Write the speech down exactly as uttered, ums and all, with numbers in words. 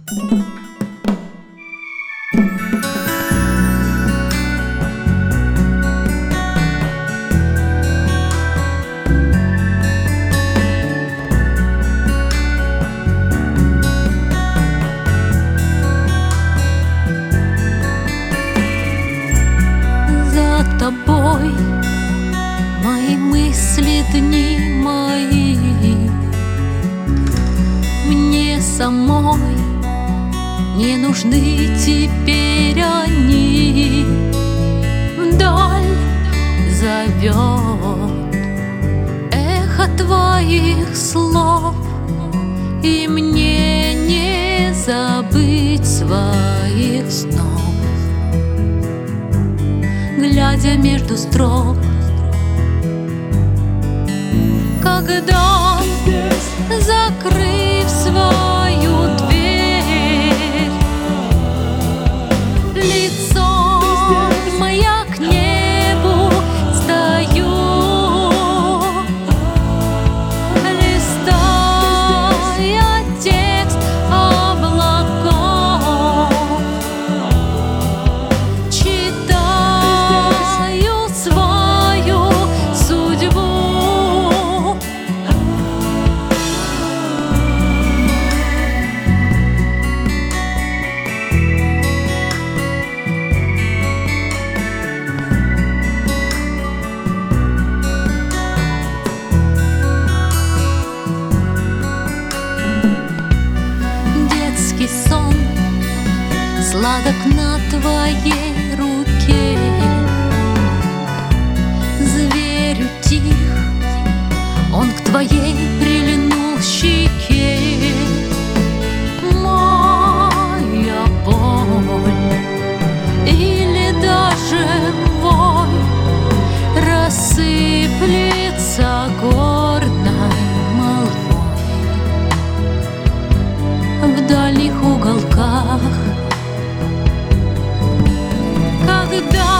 Тобой мои мысли, дни мои, мне самой не нужны теперь они. Вдаль зовет эхо твоих слов, и мне не забыть своих снов. Глядя между строк, когда, закрыв свою дверь, лицом я к небу стою, листая текст облаков, сон сладок на твоей руке. Зверь утих, он к твоей прильнул щеке. Моя боль или даже вой рассыплется горной молвой в дальних уголках, когда